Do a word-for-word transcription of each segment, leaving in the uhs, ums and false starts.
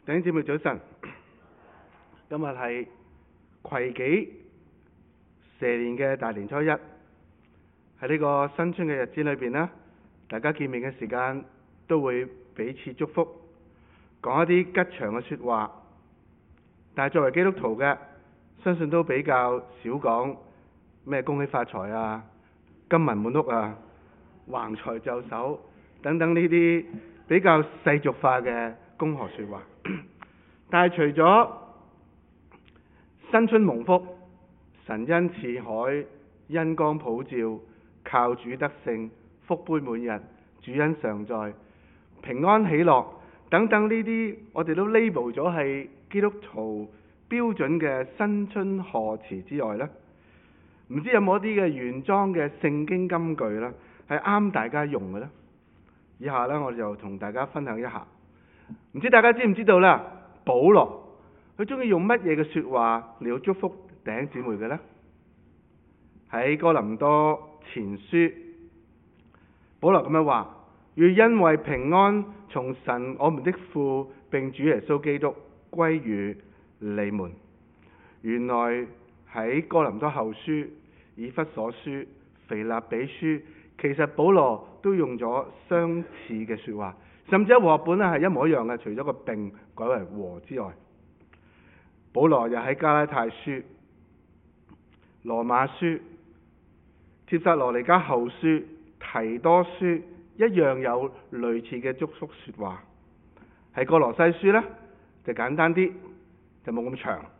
弟兄姊妹早晨，今日係癸己蛇年嘅大年初一，喺呢個新春嘅日子裏邊呢，大家見面嘅時間都會彼此祝福，講一啲吉祥嘅說話。但係作為基督徒嘅，相信都比較少講咩恭喜發財啊、金銀滿屋啊、橫財就手等等呢啲比較世俗化嘅恭賀說話。但係除咗新春蒙福、神恩賜海、恩光普照、靠主得勝、福杯滿溢、主恩常在、平安喜樂等等呢啲，我哋都 label 咗係基督徒標準嘅新春賀詞之外呢，唔知有冇一啲嘅原裝嘅聖經金句呢係啱大家用嘅呢？以下呢，我就同大家分享一下。唔知大家知唔知道啦？保羅佢中意用乜嘢嘅說話嚟到祝福弟兄姊妹嘅呢？喺哥林多前書，保羅咁樣話：願因為平安從神我們的父並主耶穌基督歸於你們。原來喺哥林多後書、以弗所書、腓立比書，其實保羅都用咗相似嘅說話。甚至喺和合本咧係一模一樣嘅，除咗個並改為和之外，保羅又喺加拉太書、羅馬書、帖撒羅尼迦後書、提多書一樣有類似嘅祝福說話。喺哥羅西書呢，就簡單啲，就冇咁長。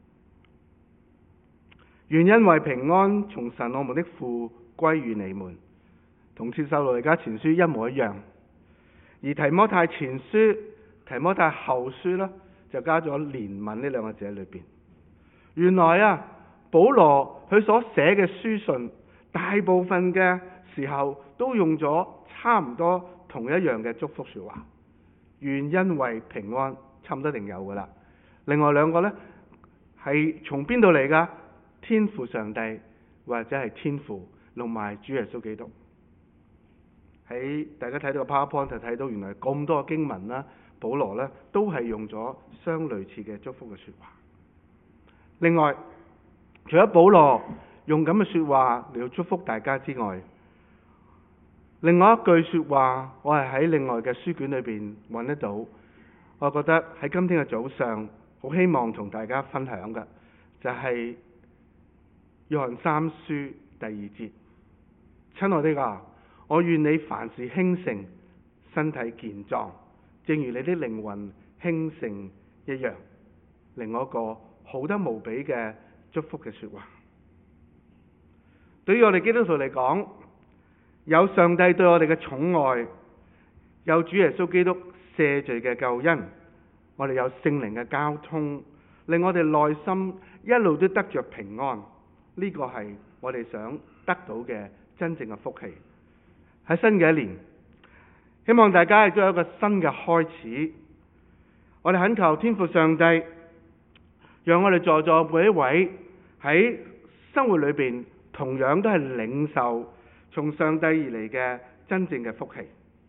願因為平安從神我們的父歸於你們，同帖撒羅尼迦前書一模一樣。而提摩太前書、提摩太後書呢，就加咗憐憫呢兩個字喺裏邊。原來啊，保羅佢所寫嘅書信，大部分嘅時候都用咗差唔多同一樣嘅祝福說話。願因為平安，差唔多一定有噶啦。另外兩個呢，係從邊度嚟噶？天父上帝或者係天父同埋主耶穌基督。喺大家睇到個 PowerPoint 就睇到，原來咁多經文啦，保羅呢都係用咗相類似嘅祝福嘅說話。另外，除咗保羅用咁嘅說話嚟到祝福大家之外，另外一句說話我係喺另外嘅書卷裏邊揾得到，我覺得喺今天嘅早上好希望同大家分享嘅，就係約翰三書第二節：親愛的啊，我願你凡事興盛，身體健壯，正如你的靈魂興盛一樣。另外一個好得無比嘅祝福嘅說話。對於我哋基督徒嚟講，有上帝對我哋嘅寵愛，有主耶穌基督赦罪嘅救恩，我哋有聖靈嘅交通，令我哋內心一路都得着平安。呢個係我哋想得到嘅真正嘅福氣。喺新嘅一年，希望大家亦都有一個新嘅開始。我哋懇求天父上帝，讓我哋在座每一位喺生活裏邊同樣都係領受從上帝而嚟嘅真正嘅福氣。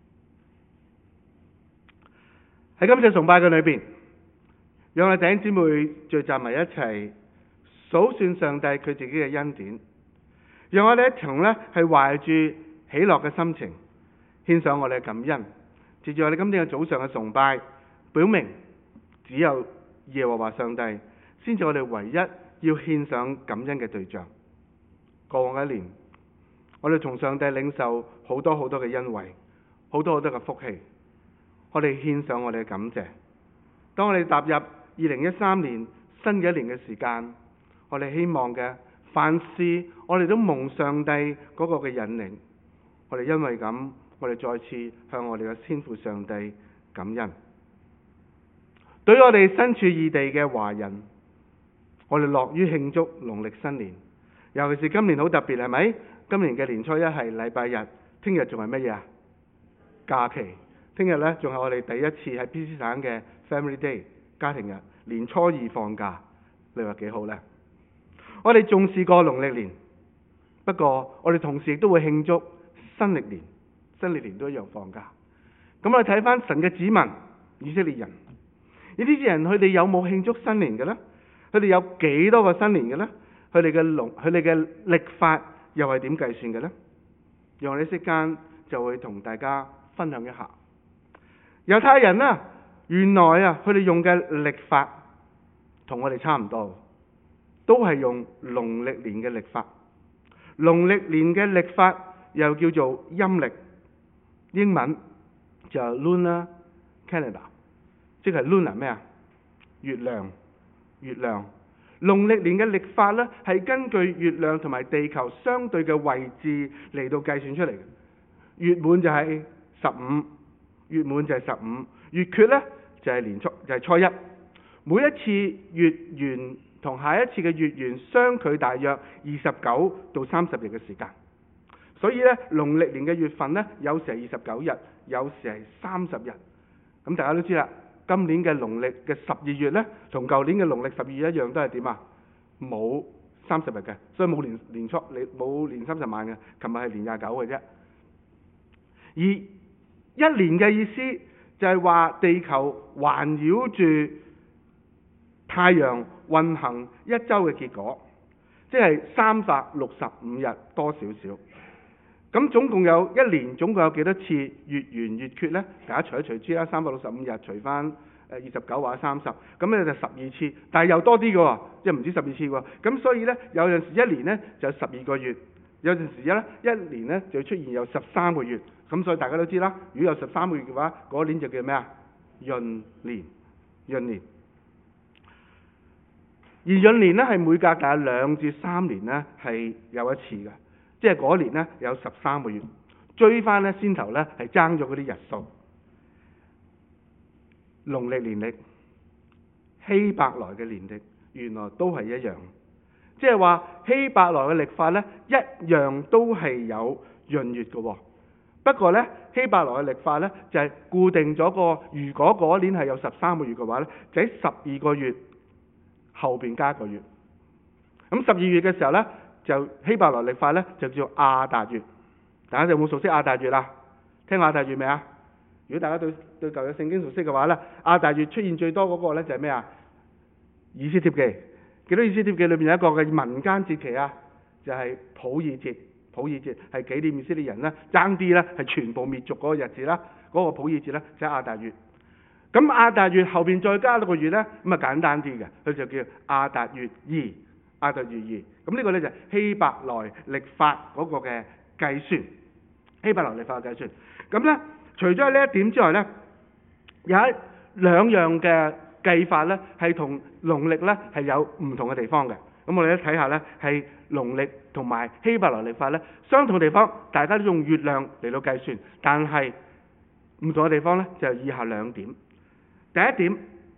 喺今次崇拜嘅裏邊，讓我哋弟兄姊妹聚集埋一齊，數算上帝佢自己嘅恩典，讓我哋一同呢係懷住喜樂嘅心情，獻上我哋嘅感恩。藉住我哋今天嘅早上嘅崇拜，表明只有耶和華上帝先至我哋唯一要獻上感恩嘅對象。過往一年，我哋從上帝領受好多好多嘅恩惠，好多好多嘅福氣，我哋獻上我哋嘅感謝。當我哋踏入二零一三年新嘅一年嘅時間，我哋希望嘅凡事我哋都蒙上帝嗰個嘅引領。我哋因為咁，我哋再次向我哋嘅天父上帝感恩。對於我哋身處異地嘅華人，我哋樂於慶祝農曆新年，尤其是今年好特別，係咪？今年嘅年初一係禮拜日，聽日仲係乜嘢啊？假期。聽日呢，仲係我哋第一次喺 B C 省嘅 Family Day 家庭日，年初二放假，你話幾好呢？我哋重視過農曆年，不過我哋同時亦都會慶祝新曆年，新曆年都一樣放假。咁我哋睇翻神嘅子民以色列人， 呢啲人佢哋有冇慶祝新年嘅呢？佢哋有幾多個新年嘅呢？佢哋嘅農佢哋嘅曆法又係點計算嘅呢？讓我哋息間就會同大家分享一下。猶太人啊，原來啊佢哋用嘅曆法同我哋差唔多，都係用農曆年嘅曆法。農曆年嘅曆法又叫做陰曆，英文就係 Lunar Calendar， 即係 Lunar 咩啊？月亮，月亮。農曆年嘅曆法呢，係根據月亮同埋地球相對嘅位置嚟到計算出嚟嘅。月滿就係十五，月滿就係十五，月缺呢就係年初就係初一。每一次月圓同下一次嘅月圓相距大約二十九到三十日嘅時間，所以呢，農曆年嘅月份呢，有時係二十九日，有時係三十日。咁大家都知啦，今年嘅農曆嘅十二月呢，同舊年嘅農曆十二月一樣，都係點啊？冇三十日嘅，所以冇年年初，你冇年三十晚嘅。琴日係年廿九嘅啫。而一年嘅意思就係話地球環繞住太陽運行一周嘅結果，即係三百六十五日多少少。咁總共有一年總共有幾多次月圓月缺呢？大家除一除之啦，三百六十五日除翻誒二十九或者三十，咁咧就十二次，但係又多啲嘅喎，即係唔止十二次喎。咁所以呢，有陣時一年呢就十二個月，有陣時咧一年呢就出現有十三個月。咁所以大家都知啦，如果有十三個月嘅話，嗰年就叫咩啊？閏年，閏年。而閏年呢係每隔大約兩至三年呢係有一次嘅，即係嗰年呢有十三個月。追翻呢先頭呢係爭咗嗰啲日數。農曆年曆、希伯來嘅年曆原來都係一樣，即係話希伯來嘅曆法呢一樣都係有閏月嘅喎。不過呢，希伯來嘅曆法呢就係固定咗個，如果嗰年係有十三個月嘅話呢，就喺十二個月後邊加一個月。咁十二月嘅時候呢，就希伯來曆法呢就叫亞達月。大家有冇熟悉亞達月啊？聽亞達月未啊？如果大家對對舊約聖經熟悉嘅話呢，亞達月出現最多嗰個呢就係咩啊？以斯帖記。記得以斯帖記裏面有一個嘅民間節期啊，就係普珥節。普珥節係紀念以色列人呢爭啲呢係全部滅族嗰個日子啦。嗰、那個普珥節呢就係亞達月。咁亞達月後邊再加多個月呢，咁啊簡單啲嘅，佢就叫亞達月二。亞達月二。咁呢個呢就係希伯來曆法嗰個嘅計算。希伯來曆法嘅計算。咁呢，除咗呢一點之外呢，有一兩樣嘅計法呢係同農曆呢係有唔同嘅地方嘅。咁我哋一睇下呢，係農曆同埋希伯來曆法呢相同嘅地方，大家都用月亮嚟到計算，但係唔同嘅地方呢就係以下兩點。第一點，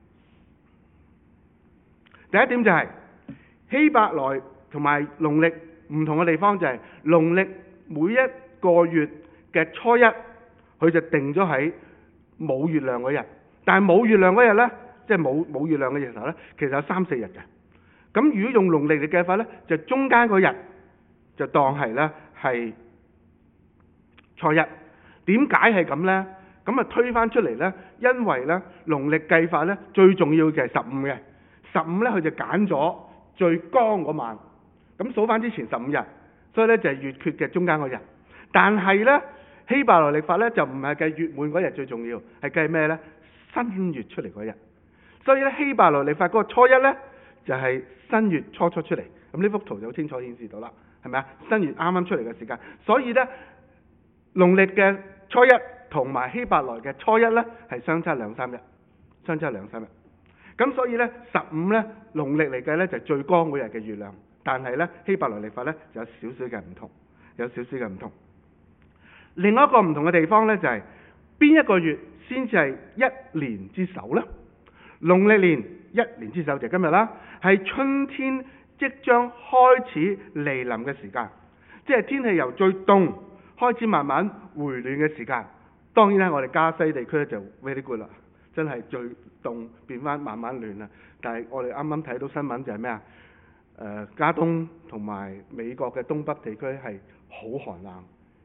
第一點就係希伯來同埋農曆唔同嘅地方就係農曆每一個月嘅初一，佢就定咗喺冇月亮嗰日，但係冇月亮嗰日呢，即係冇冇月亮嘅時候呢，其實有三四日嘅。咁如果用農曆嚟計法呢，就中間嗰日就當係呢係初一。點解係咁呢？咁啊推返出嚟呢，因為呢農曆計法呢最重要嘅係十五嘅，十五呢佢就揀咗最光嗰晚，咁數返之前十五日，所以呢就係月缺嘅中間嗰日。但係呢希伯來曆法呢就唔係計月滿嗰日最重要，係計咩呢？新月出嚟嗰日。所以呢希伯來曆法嗰個初一呢，就係新月初初出嚟，咁呢幅圖就好清楚顯示到啦，係咪啊？新月啱啱出嚟嘅時間，所以呢，農曆嘅初一同埋希伯來嘅初一呢係相差兩三日，相差兩三日。咁所以呢，十五呢，農曆嚟計呢就係最光嗰日嘅月亮，但係呢，希伯來曆法呢就有少少嘅唔同，有少少嘅唔同。另外一個唔同嘅地方呢，就係邊一個月先至係一年之首呢？農曆年一年之首就係今日啦，係春天即將開始嚟臨嘅時間，即係天氣由最凍開始慢慢回暖嘅時間。當然啦，我哋加西地區咧就 very good 啦，真係最凍變翻慢慢暖啦。但係我哋啱啱睇到新聞就係咩啊？誒、呃，加東同埋美國嘅東北地區係好寒冷，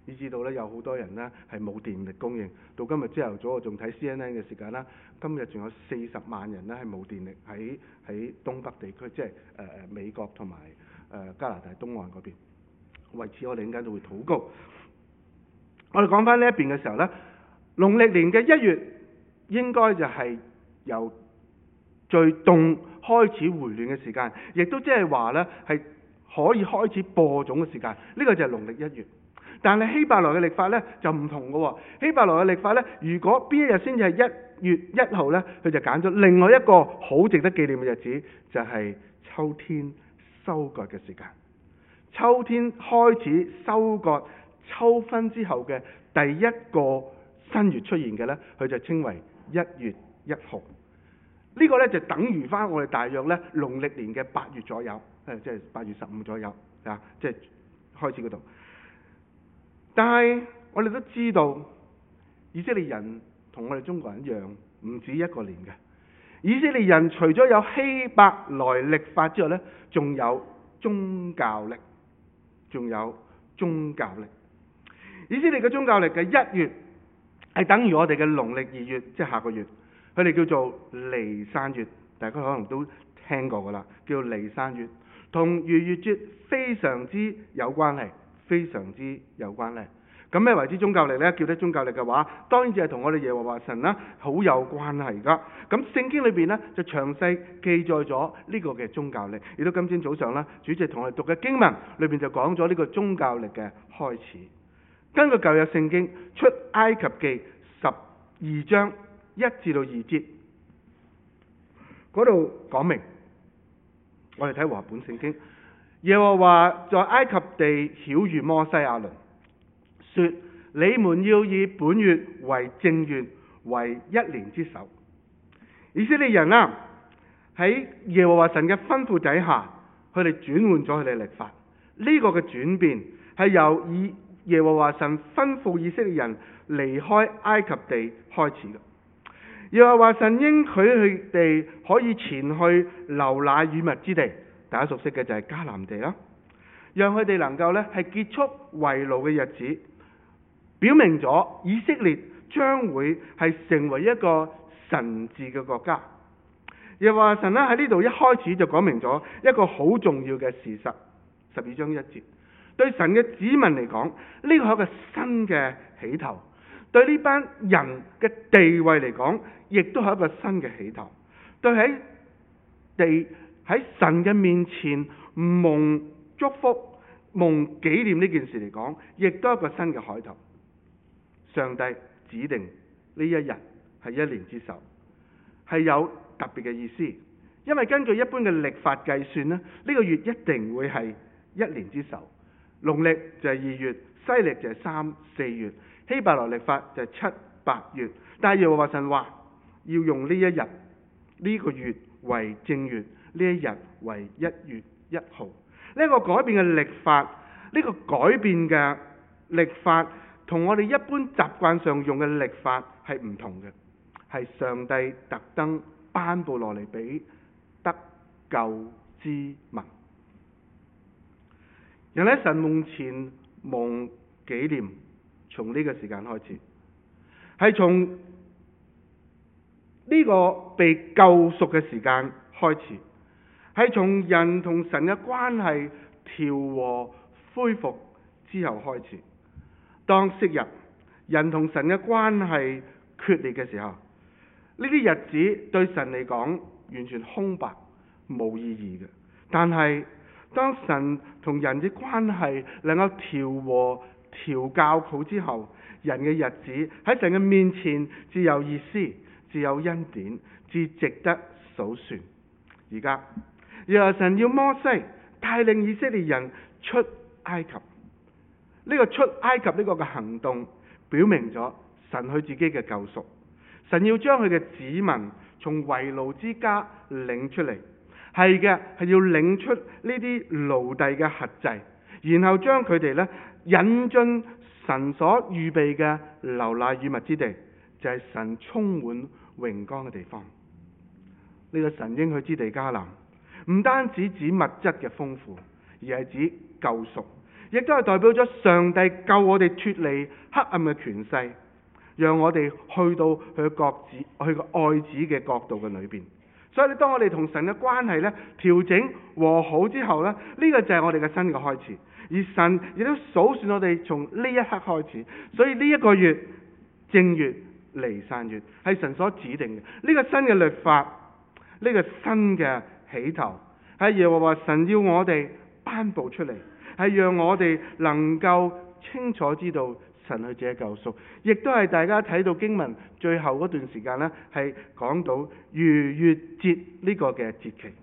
以至到咧有好多人咧係冇電力供應。到今日朝頭早我仲睇 C N N 嘅時間啦，今日仲有四十萬人咧係冇電力喺喺東北地區，即係誒誒美國同埋誒加拿大東岸嗰邊。為此我哋陣間都會禱告。我哋講翻呢一邊嘅時候咧，農曆年嘅一月應該就係由最凍開始回暖嘅時間，亦都即係話咧係可以開始播種嘅時間。呢個就係農曆一月。但係希伯來嘅曆法咧就唔同嘅喎。希伯來嘅曆法咧，如果邊一日先至係一月一號咧，佢就揀咗另外一個好值得紀念嘅日子，就係秋天收割嘅時間。秋天開始收割秋分之後嘅第一個新月出現嘅咧，佢就稱為一月一號。呢個咧就等於翻我哋大約咧農曆年嘅八月左右，誒即係八月十五左右啊，即係開始嗰度。但係我哋都知道，以色列人同我哋中國人一樣，唔止一個年嘅。以色列人除咗有希伯來曆法之外咧，仲有宗教曆，仲有宗教曆。以色列嘅宗教曆嘅一月係等於我哋嘅農曆二月，即係下個月。佢哋叫做尼散月，大家可能都聽過噶啦，叫尼散月，同逾越節非常之有關係。非常之有關係。咁咩為之宗教曆呢？叫得宗教曆嘅話，當然就係同我哋耶和華神啦好有關係噶。咁聖經裏邊呢，就詳細記載咗呢個嘅宗教曆。亦都今天早上啦，主席同我哋讀嘅經文裏邊就講咗呢個宗教曆嘅開始。根據舊約聖經出埃及記十二章一至到二節嗰度講明，我哋睇和合本聖經。耶和華在埃及地曉諭摩西亞倫，說：你們要以本月為正月，為一年之首。以色列人啦，喺耶和華神嘅吩咐底下，佢哋轉換咗佢哋曆法。呢、這個嘅轉變係由以耶和華神吩咐以色列人離開埃及地開始嘅。耶和華神應許佢哋可以前去流奶與蜜之地。大家熟悉嘅就係迦南地啦，讓佢哋能夠咧係結束為奴嘅日子，表明咗以色列將會係成為一個神治嘅國家。耶和華神咧喺呢度一開始就講明咗一個好重要嘅事實，十二章一節，對神嘅子民嚟講，呢個係一個新嘅起頭；對呢班人嘅地位嚟講，亦都係一個新嘅起頭。對喺地喺神嘅面前蒙祝福、蒙紀念呢件事嚟講，亦都係一個新嘅開頭。上帝指定呢一日係一年之首，係有特別嘅意思。因為根據一般嘅曆法計算呢，呢個月一定會係一年之首。農曆就係二月，西曆就係三四月，希伯來曆法就係七八月。但係耶和華神話要用呢一日呢個月為正月，呢一日為一月一號。呢、這個改變嘅曆法，呢、這個改變嘅曆法同我哋一般習慣上用嘅曆法係唔同嘅，係上帝特登頒布落嚟俾得救之民。人喺神面前蒙紀念，從呢個時間開始，係從呢個被救贖嘅時間開始，係從人同神嘅關係調和恢復之後開始。當昔日人同神嘅關係決裂嘅時候，呢啲日子對神嚟講完全空白冇意義嘅。但係當神同人嘅關係能夠調和調教好之後，人嘅日子喺神嘅面前自有意思，自有恩典，至值得數算。而家耶和華神要摩西帶領以色列人出埃及，呢、這個出埃及呢個嘅行動表明咗神佢自己嘅救贖。神要將佢嘅子民從為奴之家領出嚟，係嘅，係要領出呢啲奴隸嘅轄制，然後將佢哋咧引進神所預備嘅流奶與蜜之地，就係、是、神充滿榮光嘅地方。呢、這個神應許之地迦南，唔單止指物質嘅豐富，而係指救贖， 亦都係代表咗上帝救我哋脫離黑暗嘅權勢，讓我哋去到佢嘅國子、佢嘅愛子嘅國度嘅裏邊。所以咧，當我哋同神嘅關係咧調整和好之後咧，呢、這個就係我哋嘅新嘅開始。而神亦都數算我哋從呢一刻開始，所以呢一個月正月尼散月係神所指定嘅呢、這個新嘅律法，呢、這個新嘅起頭係耶和華神要我哋頒布出嚟，係讓我哋能夠清楚知道神佢自己救贖，亦都係大家睇到經文最後嗰段時間呢，係講到逾越節呢個嘅節期，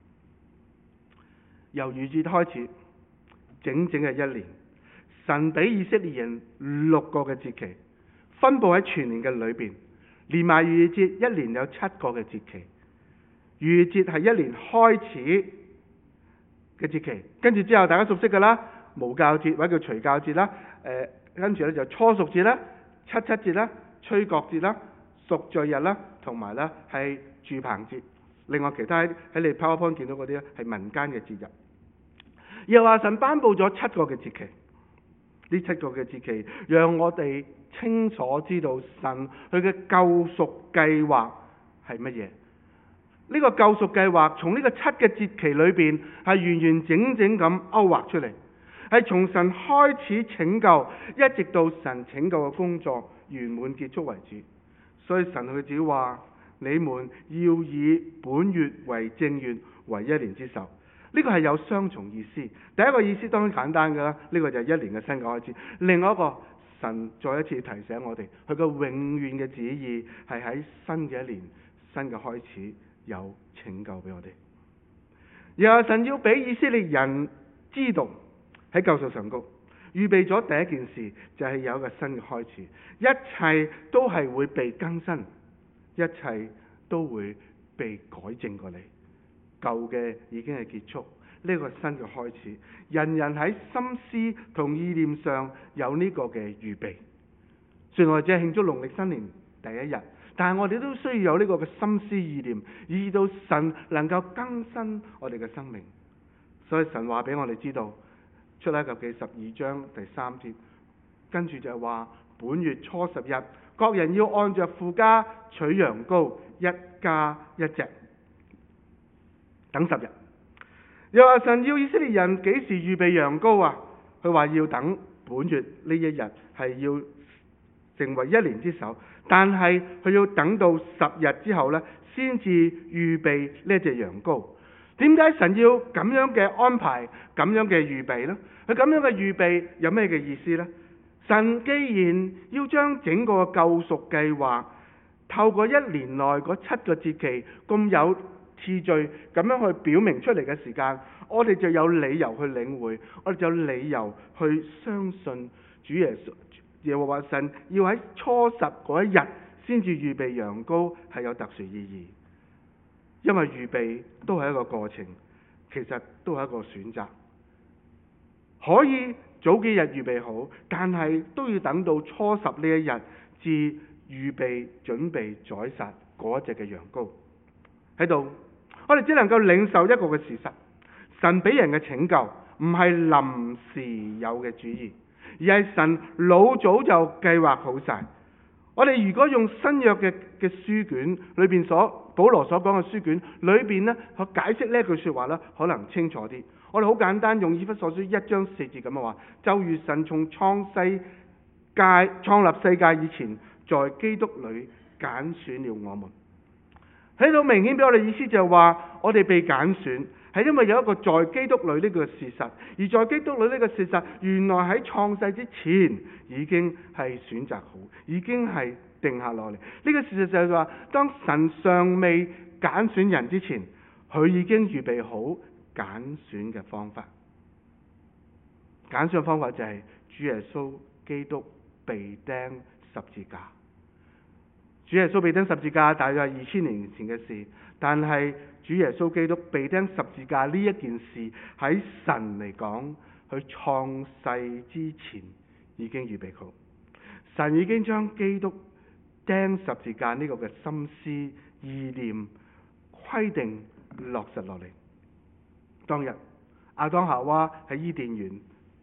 由逾越節開始。整整嘅一年，神俾以色列人六個嘅節期，分佈喺全年嘅裏邊，連埋逾越節，一年有七個嘅節期。逾越節係一年開始嘅節期，跟住之後大家熟悉㗎啦，無酵節或者叫除酵節啦，誒、呃，跟住咧就初熟節啦、七七節啦、吹角節啦、贖罪日啦，同埋咧係住棚節。另外其他喺你 PowerPoint 見到嗰啲咧係民間嘅節日。又話神頒布咗七個嘅節期，呢七個嘅節期讓我哋清楚知道神佢嘅救贖計劃係乜嘢。呢個救贖計劃從呢個七嘅節期裏邊係完完整整咁勾畫出嚟，係從神開始拯救，一直到神拯救嘅工作圓滿結束為止。所以神佢只話：你們要以本月為正月，為一年之首。呢個係有雙重意思。第一個意思當然簡單㗎啦，呢個就係一年嘅新嘅開始。另外一個，神再一次提醒我哋，佢個永遠嘅旨意係喺新嘅一年、新嘅開始有拯救俾我哋。然後神要俾以色列人知道喺救贖上高預備咗第一件事，就係有一個新嘅開始，一切都係會被更新，一切都會被改正過嚟。舊嘅已經係結束，呢個新嘅開始，人人喺心思同意念上有呢個嘅預備。雖然我哋只係慶祝農曆新年第一日，但係我哋都需要有呢個嘅心思意念，以至到神能夠更新我哋嘅生命。所以神話俾我哋知道，出埃及記十二章第三節，跟住就係話本月初十日，各人要按着父家取羊羔，一家一隻。等十日，又話神要以色列人幾時預備羊羔啊？佢話要等本月呢一日係要成為一年之首，但係佢要等到十日之後呢，先至預備呢隻羊羔。點解神要咁樣嘅安排、咁樣嘅預備呢？佢咁樣嘅預備有咩嘅意思呢？神既然要將整個救贖計劃透過一年內嗰七個節期咁有次序咁樣去表明出嚟嘅時間，我哋就有理由去領會，我哋就有理由去相信主耶穌耶和華神要喺初十嗰一日先至預備羊羔係有特殊意義，因為預備都係一個過程，其實都係一個選擇，可以早幾日預備好，但係都要等到初十呢一日至預備準備宰殺嗰隻嘅羊羔喺度。我哋只能夠領受一個嘅事實，神俾人嘅拯救唔係臨時有嘅主意，而係神老早就計劃好晒。我哋如果用新約嘅嘅書卷裏邊所保羅所講嘅書卷裏邊呢，去解釋呢一句說話呢，可能清楚啲。我哋好簡單用以弗所書一章四節咁嘅話，就如神從創世界創立世界以前，在基督裏揀選了我們。喺度明顯俾我哋意思就係話，我哋被揀選係因為有一個在基督裏呢個事實，而在基督裏呢個事實，原來喺創世之前已經係選擇好，已經係定下落嚟。呢、這個事實就係話，當神尚未揀選人之前，佢已經預備好揀選嘅方法。揀選嘅方法就係主耶穌基督被釘十字架。主耶穌被釘十字架大約係二千年前嘅事，但係主耶穌基督被釘十字架呢一件事喺神嚟講，佢創世之前已經預備好。神已經將基督釘十字架呢個嘅心思意念規定落實落嚟。當日亞當夏娃喺伊甸園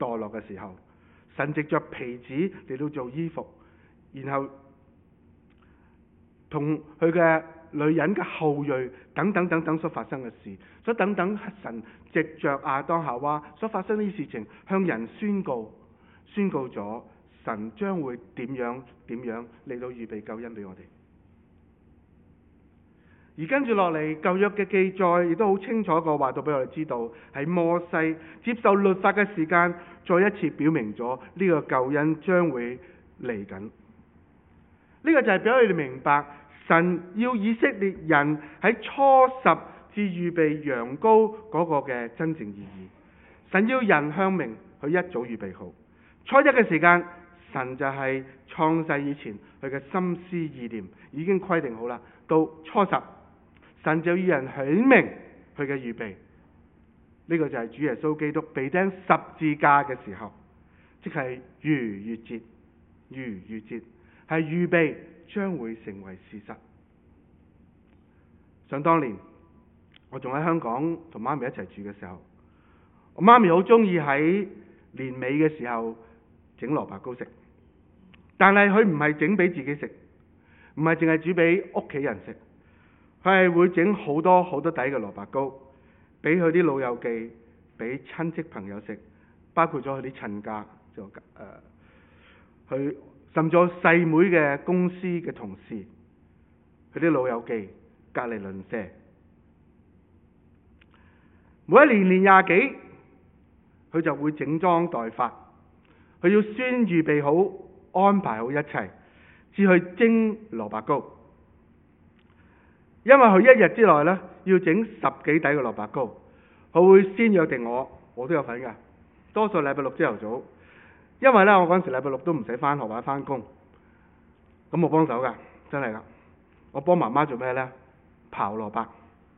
墮落嘅時候，神藉着皮子嚟到做衣服，然後同佢嘅女人嘅後裔等等等等所發生嘅事，所以等等神藉着亞當夏娃所發生呢啲事情，向人宣告宣告咗神將會點樣點樣嚟到預備救恩俾我哋。而跟住落嚟舊約嘅記載亦都好清楚個話到俾我哋知道，喺摩西接受律法嘅時間，再一次表明咗呢個救恩將會嚟緊。呢、這個就係俾我哋明白神要以色列人喺初十至預備羊羔嗰個嘅真正意義。神要人向明，佢一早預備好。初一嘅時間，神就係創世以前佢嘅心思意念已經規定好啦。到初十，神就要人顯明佢嘅預備。呢、這個就係主耶穌基督被釘十字架嘅時候，即係逾越節。逾越節係預備將會成為事實。想當年我仲喺香港同媽咪一齊住嘅時候，我媽咪好中意喺年尾嘅時候整蘿蔔糕食，但係佢唔係整俾自己食，唔係淨係煮俾屋企人食，佢係會整好多好多底嘅蘿蔔糕俾佢啲老友記，俾親戚朋友食，包括咗佢啲親家，就誒佢甚至我細妹嘅公司嘅同事，佢啲老友記，隔離鄰舍，每一年年廿幾，佢就會整裝待發，佢要先預備好，安排好一切，至去蒸蘿蔔糕。因為佢一日之內呢，要整十幾底嘅蘿蔔糕，佢會先約定我，我都有份㗎。多數禮拜六朝頭早，因為呢，我嗰陣時禮拜六都唔使返學或者返工，咁我幫手㗎，真係㗎。我幫媽媽做咩呢？刨蘿蔔。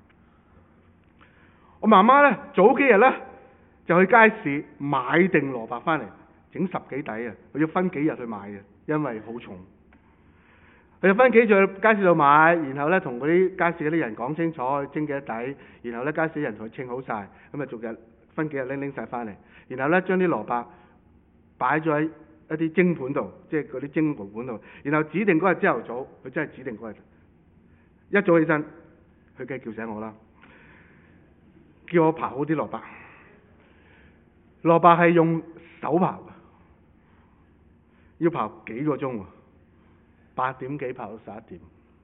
我媽媽呢，早幾日呢，就去街市買定蘿蔔返嚟，整十幾底啊！佢要分幾日去買嘅，因為好重。佢要分幾日去街市度買，然後呢，同嗰啲街市嗰啲人講清楚，蒸幾多底，然後呢，街市人同佢稱好晒，咁啊逐日分幾日拎拎晒返嚟，然後呢，將啲蘿蔔擺咗喺一啲蒸盤度，即係嗰啲蒸爐盤度，然後指定嗰日朝頭早，佢真係指定嗰日一早起身，佢梗係叫醒我啦，叫我刨好啲蘿蔔。蘿蔔係用手刨嘅，要刨幾個鐘喎，八點幾刨到十一點。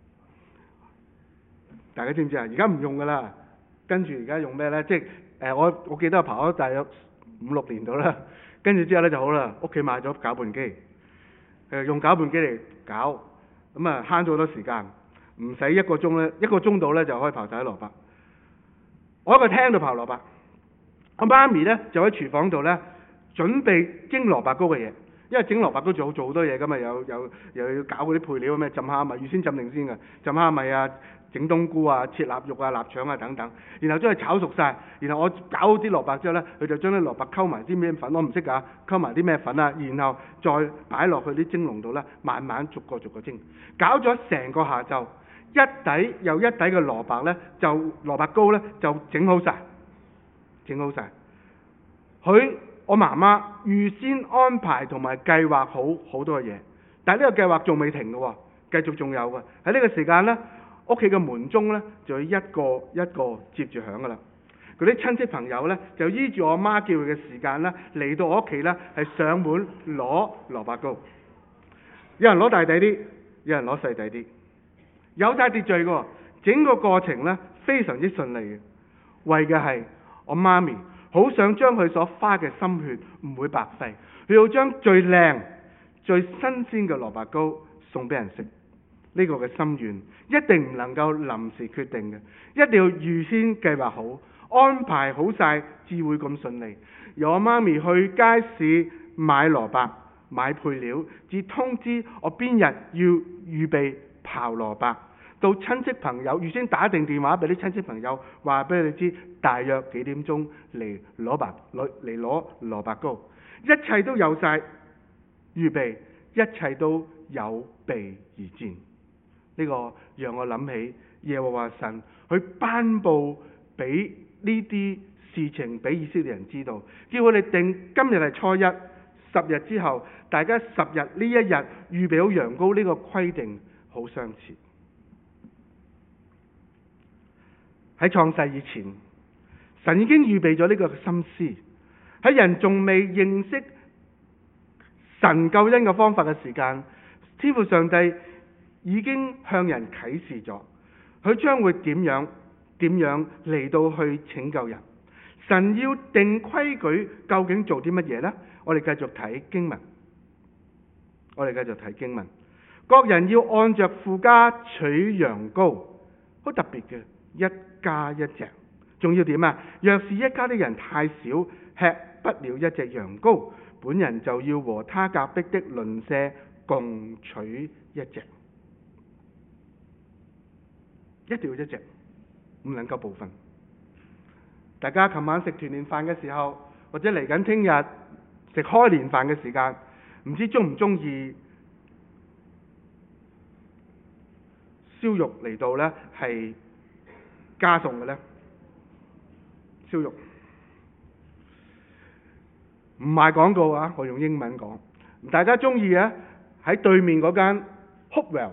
大家知唔知啊？而家唔用噶啦，跟住而家用咩呢？即係誒，我我記得我刨咗大約五六年度啦，跟住之後呢就好啦，屋企買咗攪拌機，誒用攪拌機嚟攪，咁啊慳咗好多時間，唔使一個鐘呢，一個鐘度呢就可以刨晒啲蘿蔔。我喺個廳度刨蘿蔔。我媽咪呢就喺廚房度呢準備蒸蘿蔔糕嘅嘢，因為整蘿蔔糕仲要做好多嘢噶嘛，有有又要搞嗰啲配料咩，浸蝦米預先浸定先嘅，浸蝦米啊，整冬菇啊，切臘肉啊，臘腸啊等等，然後將佢炒熟晒，然後我搞好啲蘿蔔之後呢，佢就將啲蘿蔔溝埋啲咩粉，我唔識㗎，溝埋啲咩粉啊，然後再擺落去啲蒸籠度呢，慢慢逐個逐個蒸，搞咗成個下晝，一底又一底嘅蘿蔔呢，就蘿蔔糕呢，就整好晒。整好晒，佢我媽媽預先安排同埋計劃好好多嘅嘢，但係呢個計劃仲未停嘅喎，繼續仲有嘅。喺呢個時間呢，屋企嘅門鐘呢就要一個一個接住響嘅啦。嗰啲親戚朋友呢，就依住我媽叫佢嘅時間呢，嚟到我屋企呢，係上門攞蘿蔔糕，有人攞大底啲，有人攞細底啲，有晒秩序嘅喎。整個過程呢，非常之順利嘅，為嘅係我媽咪好想將佢所花嘅心血唔會白費，佢要將最靚、最新鮮嘅蘿蔔糕送俾人食。呢個嘅心願一定唔能夠臨時決定嘅，一定要預先計劃好、安排好晒，至會咁順利。由我媽咪去街市買蘿蔔、買配料，至通知我邊日要預備刨蘿蔔。到親戚朋友預先打定電話俾啲親戚朋友，話俾你知大約幾點鐘嚟攞白攞嚟攞蘿蔔糕，一切都有晒預備，一切都有備而戰。呢、這個讓我諗起耶和華神去頒布俾呢啲事情俾以色列人知道，叫佢哋定今日係初一，十日之後，大家十日呢一日預備好羊羔呢個規定好相似。喺創世以前，神已經預備咗呢個心思，喺人仲未認識神救恩嘅方法嘅時間，天父上帝已經向人啟示咗，佢將會點樣點樣嚟到去拯救人。神要定規矩，究竟做啲乜嘢呢？我哋繼續睇經文，我哋繼續睇經文。各人要按着父家取羊羔，好特別嘅，一家一隻。仲要點啊？若是一家的人太少，吃不了一隻羊羔，本人就要和他隔壁的鄰舍共取一隻，一定要一隻，唔能夠部分。大家琴晚食團年飯嘅時候，或者嚟緊聽日食開年飯嘅時間，唔知中唔中意燒肉嚟到呢？係加餸嘅呢？燒肉唔賣廣告啊！我用英文講，大家中意啊？喺對面嗰間 Hopewell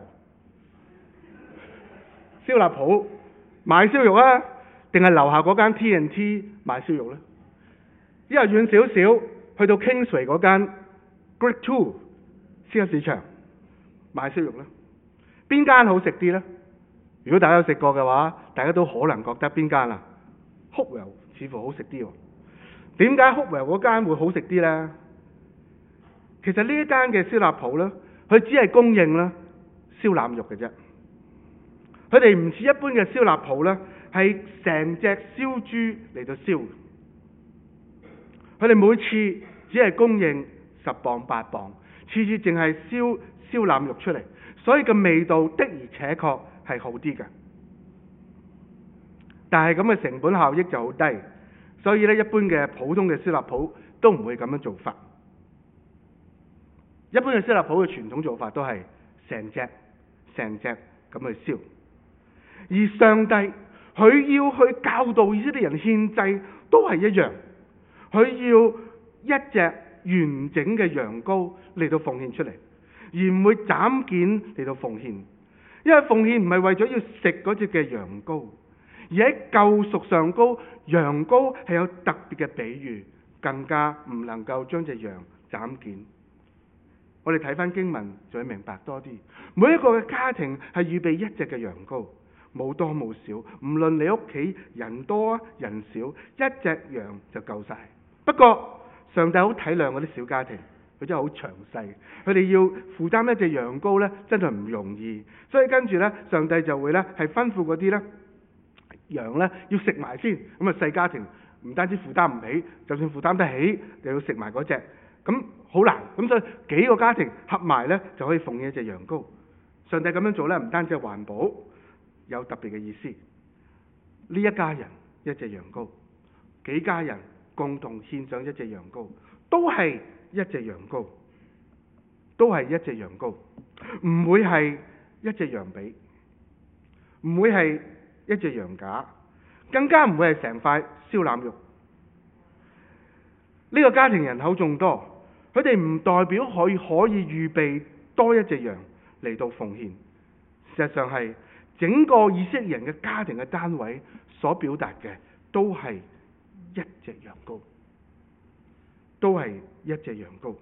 燒臘鋪賣燒肉啊，定係樓下嗰間 T and T 賣燒肉呢？之後遠少少去到 Kingsway 嗰間 Great Two 超級市場賣燒肉呢？邊間好食啲呢？如果大家有食過嘅話，大家都可能覺得邊間啊 Hopewell 似乎好食啲喎。點解 Hopewell 嗰間會好食啲呢？其實呢一間嘅燒臘鋪呢，佢只係供應啦燒腩肉嘅啫。佢哋唔似一般嘅燒臘鋪呢，係成隻燒豬嚟到燒。佢哋每次只係供應十磅八磅，次次淨係燒燒腩肉出嚟，所以個味道的而且確係好啲嘅。但係咁嘅成本效益就好低，所以咧一般嘅普通嘅燒臘鋪都唔會咁樣做法。一般嘅燒臘鋪嘅傳統做法都係成隻成隻咁去燒。而上帝佢要去教導以色列人獻祭都係一樣，佢要一隻完整嘅羊羔嚟到奉獻出嚟，而唔會斬件嚟到奉獻。因為奉獻唔係為咗要食嗰隻嘅羊羔，而喺救贖上高，羊羔係有特別嘅比喻，更加唔能夠將隻羊斬件。我哋睇翻經文就會明白多啲。每一個嘅家庭係預備一隻嘅羊羔，冇多冇少，唔論你屋企人多啊人少，一隻羊就夠晒。不過上帝好體諒嗰啲小家庭，佢真係好詳細，佢哋要負擔一隻羊羔呢，真係唔容易。所以跟住呢，上帝就會呢係吩咐嗰啲呢羊呢要食埋先。咁啊細家庭唔單止負擔唔起，就算負擔得起，又要食埋嗰隻，咁好難。咁所以幾個家庭合埋呢，就可以奉獻一隻羊羔。上帝咁樣做呢，唔單止係環保，有特別嘅意思。呢一家人一隻羊羔，幾家人共同獻上一隻羊羔，都係一隻羊羔，都係一隻羊羔，唔會係一隻羊髀，唔會係一隻羊架，更加唔會係成塊燒腩肉。呢個家庭人口眾多，佢哋唔代表可以可以預備多一隻羊嚟到奉獻。事實上係整個以色列人嘅家庭嘅單位所表達嘅都係一隻羊羔，都係一隻羊羔。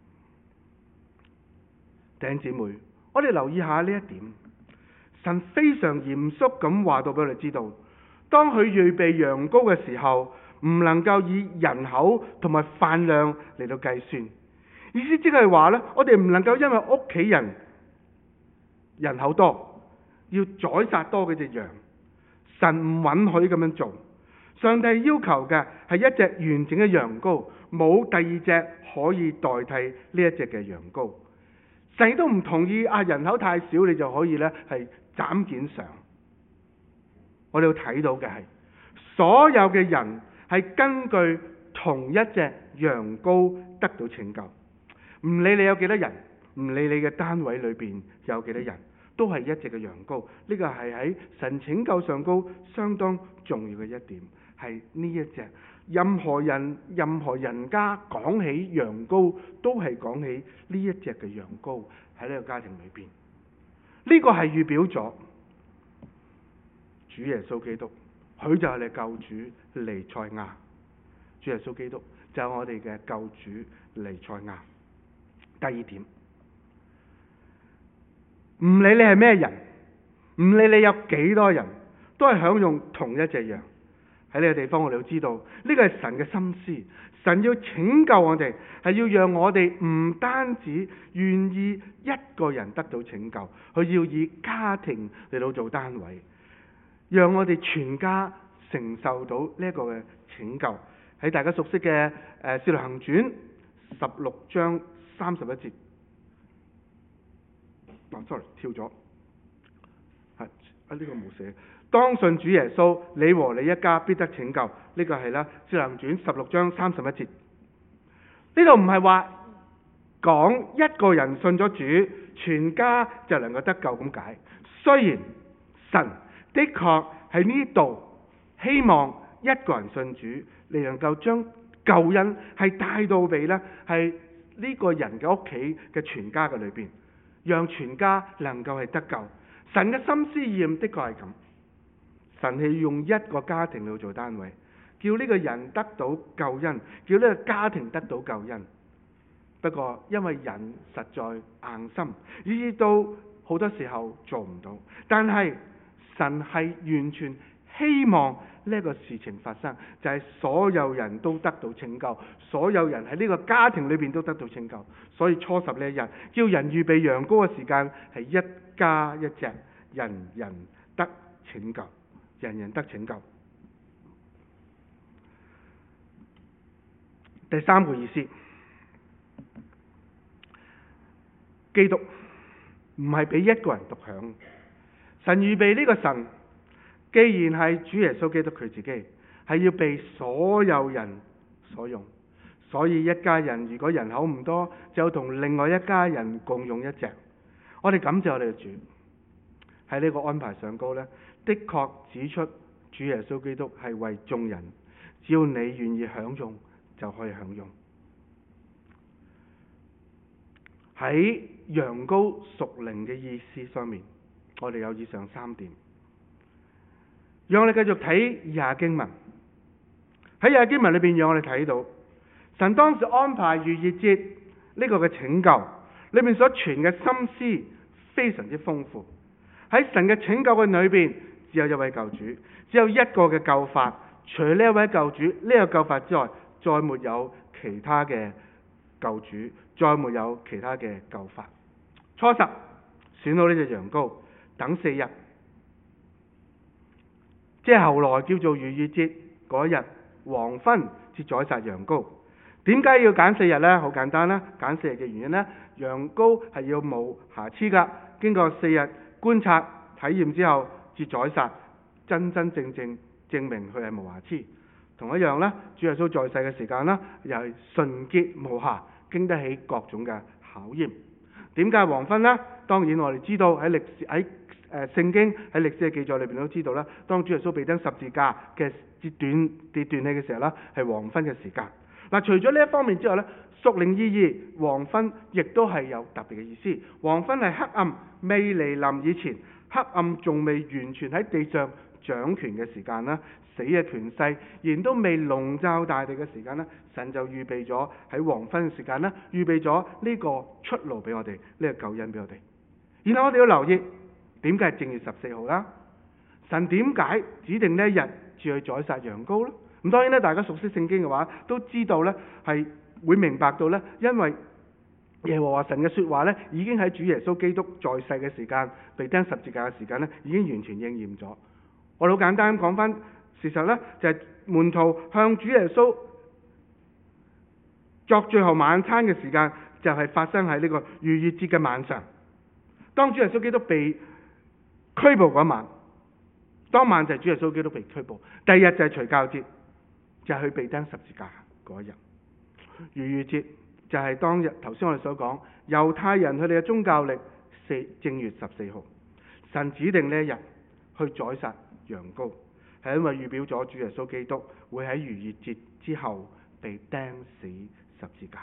弟兄姊妹，我哋留意下呢一點，神非常嚴肅咁話到俾我哋知道，當佢預備羊羔嘅時候，唔能夠以人口同埋飯量嚟到計算。意思即係話呢，我哋唔能夠因為屋企人人口多，要宰殺多幾隻羊，神唔允許咁樣做。上帝要求嘅係一隻完整嘅羊羔，冇第二隻可以代替呢一隻嘅羊羔。神亦都唔同意啊，人口太少你就可以呢係斬件上。我哋要睇到嘅係所有嘅人係根據同一隻羊羔得到拯救，唔理你有幾多人，唔理你嘅單位裏邊有幾多人，都係一隻嘅羊羔。呢個係喺神拯救上高相當重要嘅一點。 係呢一隻。任何人任何人家講起羊羔，都係講起呢一隻嘅羊羔喺呢個家庭裏邊。呢個係預表咗主耶穌基督，佢就係你救主彌賽亞。主耶穌基督就係我哋嘅救主彌賽亞。第二點，唔理你係咩人，唔理你有幾多人，都係享用同一隻羊。喺呢個地方，我哋要知道呢個係神嘅心思。神要拯救我哋，係要讓我哋唔單止願意一個人得到拯救，佢要以家庭嚟到做單位，讓我哋全家承受到呢一個嘅拯救。喺大家熟悉嘅《誒使徒行傳》十六章三十一節。哦，sorry，跳咗，係啊，呢個冇寫。當信主耶穌，你和你一家必得拯救。呢個係啦，《使徒行傳》十六章三十一節。呢度唔係話講一個人信咗主，全家就能夠得救咁解。雖然神的確喺呢度希望一個人信主，你能夠將救恩係帶到俾呢係呢個人嘅屋企嘅全家嘅裏邊，讓全家能夠係得救。神嘅心思意念的確係咁。神係用一個家庭嚟做單位，叫呢個人得到救恩，叫呢個家庭得到救恩。不過因為人實在硬心，以致到好多時候做唔到。但係神係完全希望呢個事情發生，就係所有人都得到拯救，所有人喺呢個家庭裏邊都得到拯救。所以初十呢一日，叫人預備羊羔嘅時間係一家一隻，人人得拯救。人人得拯救。第三個意思，基督唔係俾一個人獨享。神預備呢個神，既然係主耶穌基督佢自己，係要被所有人所用。所以一家人如果人口唔多，就同另外一家人共用一隻。我哋感謝我哋嘅主，喺呢個安排上高呢，的確指出主耶穌基督係為眾人，只要你願意享用就可以享用。喺羊羔屬靈嘅意思上面，我哋有以上三點。讓我哋繼續睇以下經文。喺以下經文裏邊，讓我哋睇到神當時安排逾越節呢個嘅拯救裏面所存嘅心思非常之豐富。喺神嘅拯救嘅裏邊，只有一位救主，只有一個嘅救法。除呢一位救主呢、這個救法之外，再沒有其他嘅救主，再沒有其他嘅救法。初十選到呢隻羊羔，等四日，即係後來叫做逾越節嗰日黃昏至宰殺羊羔。點解要揀四日呢？好簡單啦，揀四日嘅原因呢，羊羔係要冇瑕疵噶，經過四日觀察體驗之後至宰殺，真真正正證明佢係無瑕疵。同一樣呢，主耶穌在世嘅時間呢，又係純潔無瑕，經得起各種嘅考驗。點解黃昏呢？當然我哋知道喺歷史喺誒聖經喺歷史嘅記載裏邊都知道啦。當主耶穌被釘十字架嘅截斷跌斷氣嘅時候呢，係黃昏嘅時間。嗱，除咗呢一方面之外呢，屬靈意義黃昏亦都係有特別嘅意思。黃昏係黑暗未嚟臨以前，黑暗仲未完全喺地上掌權嘅時間啦，死嘅權勢仍都未籠罩大地嘅時間啦，神就預備咗喺黃昏嘅時間啦，預備咗呢個出路俾我哋，呢個救恩俾我哋。然後我哋要留意，點解係正月十四號啦？神點解指定呢一日至去宰殺羊羔呢？咁當然咧，大家熟悉聖經嘅話，都知道咧係會明白到咧，因為耶和華神嘅說話咧，已經喺主耶穌基督在世嘅時間，被釘十字架嘅時間咧，已經完全應驗咗。我哋好簡單咁講翻事實咧，就係、是、門徒向主耶穌作最後晚餐嘅時間，就係、是、發生喺呢個逾越節嘅晚上。當主耶穌基督被拘捕嗰晚，當晚就係主耶穌基督被拘捕，第二日就係除酵節。就係佢被釘十字架嗰日。逾越節就係當日頭先我哋所講猶太人佢哋嘅宗教曆四正月十四號，神指定呢一日去宰殺羊羔。 係因為預表咗主耶穌基督會喺逾越節之後被釘死十字架。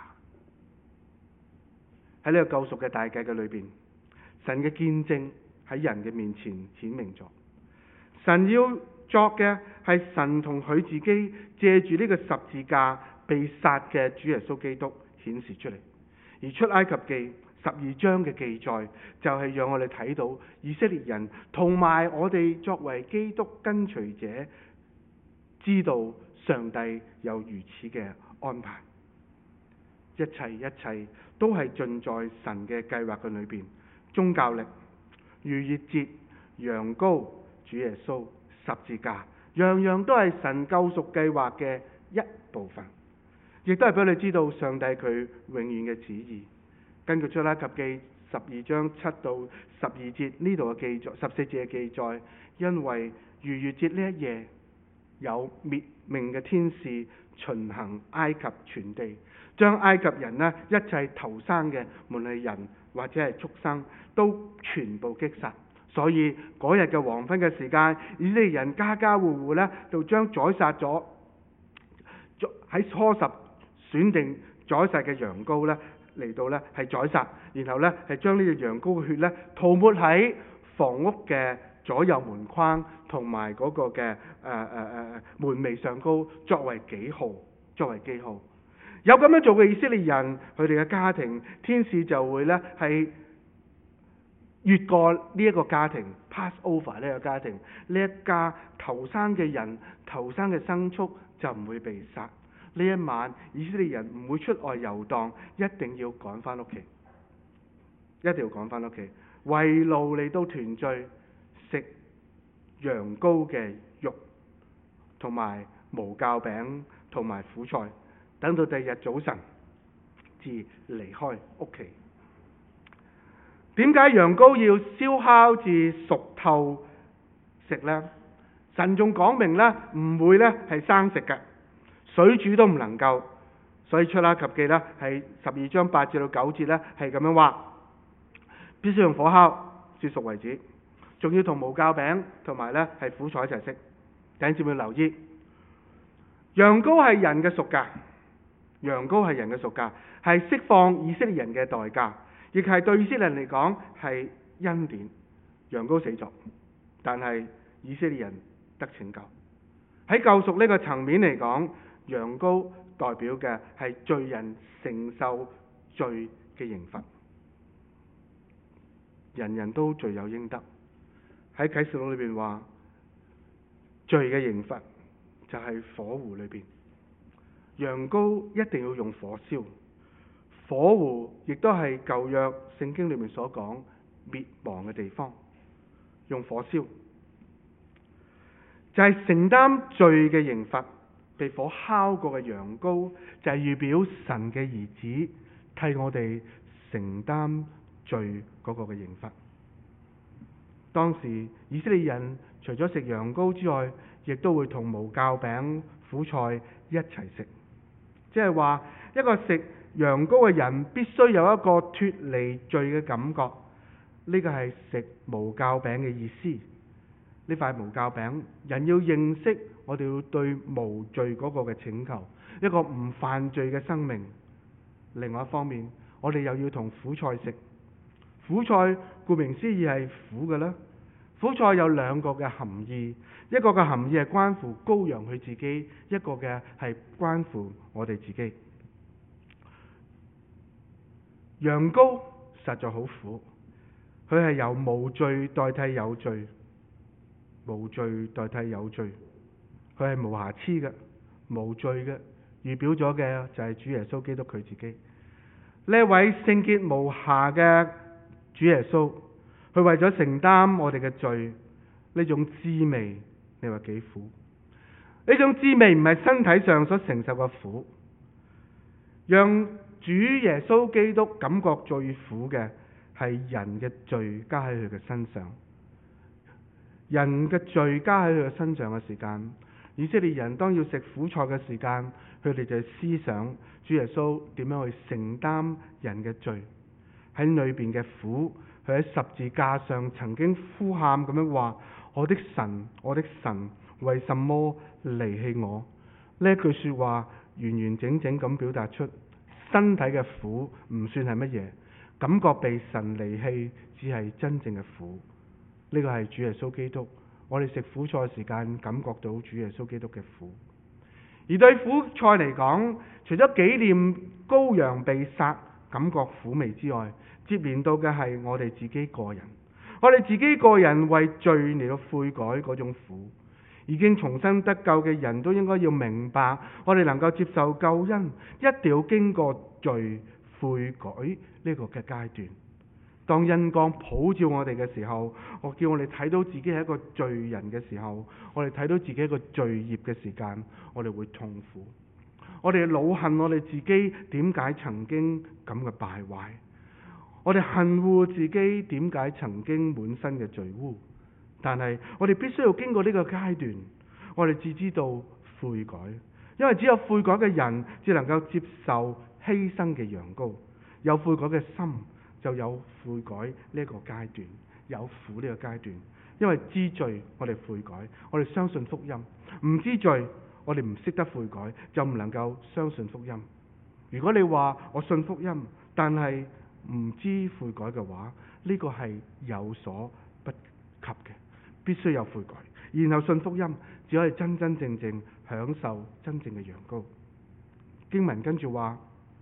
喺呢個救贖嘅大計嘅裏邊，神嘅見證喺人嘅面前顯明咗。神要作嘅係神同佢自己借住呢個十字架被殺嘅主耶穌基督顯示出嚟。而出埃及記十二章嘅記載就係讓我哋睇到以色列人同埋我哋作為基督跟隨者，知道上帝有如此嘅安排。一切一切都係盡在神嘅計劃嘅裏邊。宗教力、逾越節、羊羔、主耶穌、十字架，樣樣都係神救贖計劃嘅一部分，亦都係俾你知道上帝佢永遠嘅旨意。根據出埃及記十二章七到十二節呢度嘅記載，十四節嘅記載，因為逾越節呢一夜有滅命嘅天使巡行埃及全地，將埃及人呢一切頭生嘅，無論係人或者係畜生，都全部擊殺。所以嗰日嘅黃昏嘅時間，以色列人家家戶戶呢就將宰殺咗喺初十選定宰殺嘅羊羔呢嚟到呢係宰殺，然後呢係將呢隻羊羔嘅血呢塗抹喺房屋嘅左右門框同埋嗰個嘅誒誒誒門楣上高，作為記號，作為記號。有咁樣做嘅以色列人，佢哋嘅家庭，天使就會呢係越過呢一個家庭 ，pass over 呢個家庭，呢一家頭生嘅人、頭生嘅牲畜就唔會被殺。呢一晚，以色列人唔會出外遊蕩，一定要趕翻屋企，一定要趕翻屋企，圍爐嚟到團聚，食羊羔嘅肉，同埋無酵餅，同埋苦菜，等到第二日早晨至離開屋企。點解羊羔要燒烤至熟透食呢？神仲講明呢，唔會呢係生食嘅，水煮都唔能夠。所以出埃及記呢係十二章八至到九節呢係咁樣話，必須用火烤至熟為止，仲要同無酵餅同埋呢係苦菜一齊食。弟兄姊妹留意，羊羔係人嘅贖價，羊羔係人嘅贖價，係釋放以色列人嘅代價。亦係對以色列人嚟講係恩典，羊羔死咗，但係以色列人得拯救。喺救贖呢個層面嚟講，羊羔代表嘅係罪人承受罪嘅刑罰，人人都罪有應得。喺啟示錄裏邊話，罪嘅刑罰就係火湖裏邊，羊羔一定要用火燒。火湖亦都係舊約聖經裏面所講滅亡嘅地方，用火燒就係、是、承擔罪嘅刑罰。被火烤過嘅羊羔就係預表神嘅兒子替我哋承擔罪嗰個嘅刑罰。當時以色列人除咗食羊羔之外，亦都會同無酵餅、苦菜一齊食，即係話一個食羊羔嘅人必須有一個脫離罪嘅感覺，呢個係食無酵餅嘅意思。呢塊無酵餅，人要認識我哋要對無罪嗰個嘅請求，一個唔犯罪嘅生命。另外一方面，我哋又要同苦菜食。苦菜顧名思義係苦嘅啦。苦菜有兩個嘅含義，一個嘅含義係關乎羔羊佢自己，一個嘅係關乎我哋自己。羊羔實在好苦，佢係由無罪代替有罪，無罪代替有罪，佢係無瑕疵嘅、無罪嘅，預表咗嘅就係主耶穌基督佢自己。呢位聖潔無瑕嘅主耶穌，佢為咗承擔我哋嘅罪，呢種滋味，你話幾苦？呢種滋味唔係身體上所承受嘅苦，讓主耶穌基督感覺最苦嘅係人嘅罪加喺佢嘅身上。人嘅罪加喺佢嘅身上嘅時間，以色列人當要食苦菜嘅時間，佢哋就思想主耶穌點樣去承擔人嘅罪，喺裏邊嘅苦。佢喺十字架上曾經呼喊咁樣話：我的神，我的神， 為什麼離棄我？呢一句說話完完整整咁表達出身體嘅苦唔算係乜嘢，感覺被神離棄只係真正嘅苦。呢個係主耶穌基督，我哋食苦菜時間感覺到主耶穌基督嘅苦。而對苦菜嚟講，除咗紀念羔羊被殺感覺苦味之外，接連到嘅係我哋自己個人，我哋自己個人為罪嚟到悔改嗰種苦。已經重生得救嘅人都應該要明白，我哋能夠接受救恩，一定要經過罪悔改呢個嘅階段。當恩光普照我哋嘅時候，我叫我哋睇到自己係一個罪人嘅時候，我哋睇到自己一個罪孽嘅時間，我哋會痛苦。我哋惱恨我哋自己點解曾經咁嘅敗壞，我哋恨惡自己點解曾經滿身嘅罪污。但係我哋必須要經過呢個階段，我哋至知道悔改，因為只有悔改嘅人，至能夠接受犧牲嘅羊羔。有悔改嘅心，就有悔改呢個階段，有苦呢個階段。因為知罪，我哋悔改，我哋相信福音；唔知罪，我哋唔識得悔改，就唔能夠相信福音。如果你話我信福音，但係唔知悔改嘅話，呢個係有所不及嘅。必須有悔改，然後信福音，只可以真真正正享受真正嘅羊羔。經文跟住話，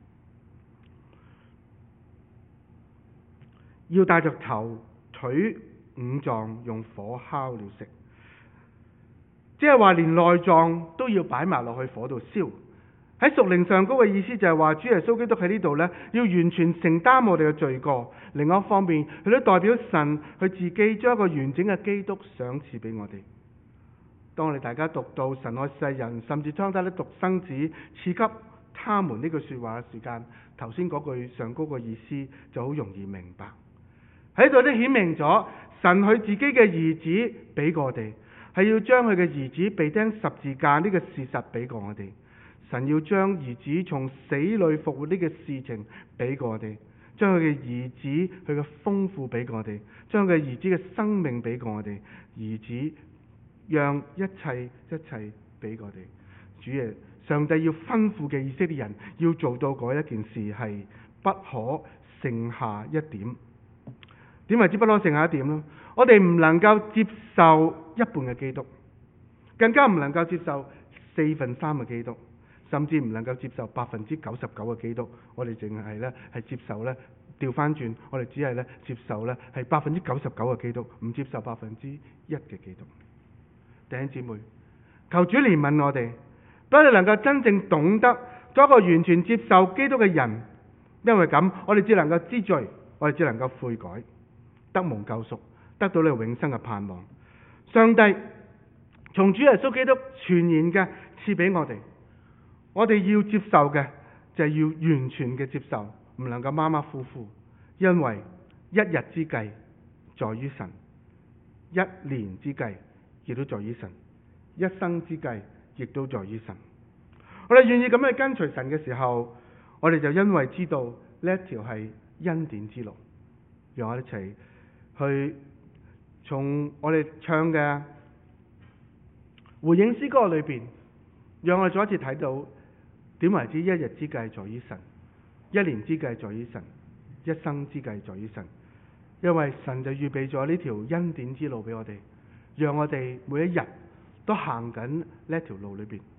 要帶着頭、腿、五臟用火烤了食，即係話連內臟都要擺埋落去火度燒。喺屬靈上高嘅意思就係話，主耶穌基督喺呢度呢，要完全承擔我哋嘅罪過。另外一方面，佢都代表神佢自己將一個完整嘅基督賞賜俾我哋。當我哋大家讀到神愛世人，甚至將他的獨生子賜給他們呢句說話嘅時間，頭先嗰句上高嘅意思就好容易明白。喺度都顯明咗神佢自己嘅兒子俾過我哋，係要將佢嘅兒子被釘十字架呢個事實俾過我哋。神要將兒子從死裏復活呢個事情俾過我哋，將佢嘅兒子佢嘅豐富俾過我哋，將佢嘅兒子嘅生命俾過我哋，兒子讓一切一切俾過我哋。主耶上帝要吩咐嘅以色列人要做到嗰一件事係不可剩下一點。點為之不可剩下一點呢？我哋唔能夠接受一半嘅基督，更加唔能夠接受四分三嘅基督。甚至唔能夠接受百分之九十九嘅基督，我哋淨係咧係接受咧調翻轉，我哋只係咧接受咧係百分之九十九嘅基督，唔接受百分之一嘅基督。弟兄姊妹，求主憐憫我哋，俾我哋能夠真正懂得做一個完全接受基督嘅人。因為咁，我哋只能夠知罪，我哋只能夠悔改，得蒙救贖，得到你永生嘅盼望。上帝從主耶穌基督全然嘅賜俾我哋。我哋要接受嘅就係要完全嘅接受，唔能夠馬馬虎虎，因為一日之計在於神，一年之計亦都在於神，一生之計亦都在於神。我哋願意咁樣去跟隨神嘅時候，我哋就因為知道呢一條係恩典之路。讓我哋一齊去從我哋唱嘅回應詩歌裏邊，讓我哋再一次睇到。點為之一日之計在於神，一年之計在於神，一生之計在於神。因為神就預備咗呢條恩典之路俾我哋，讓我哋每一日都行緊呢條路裏邊。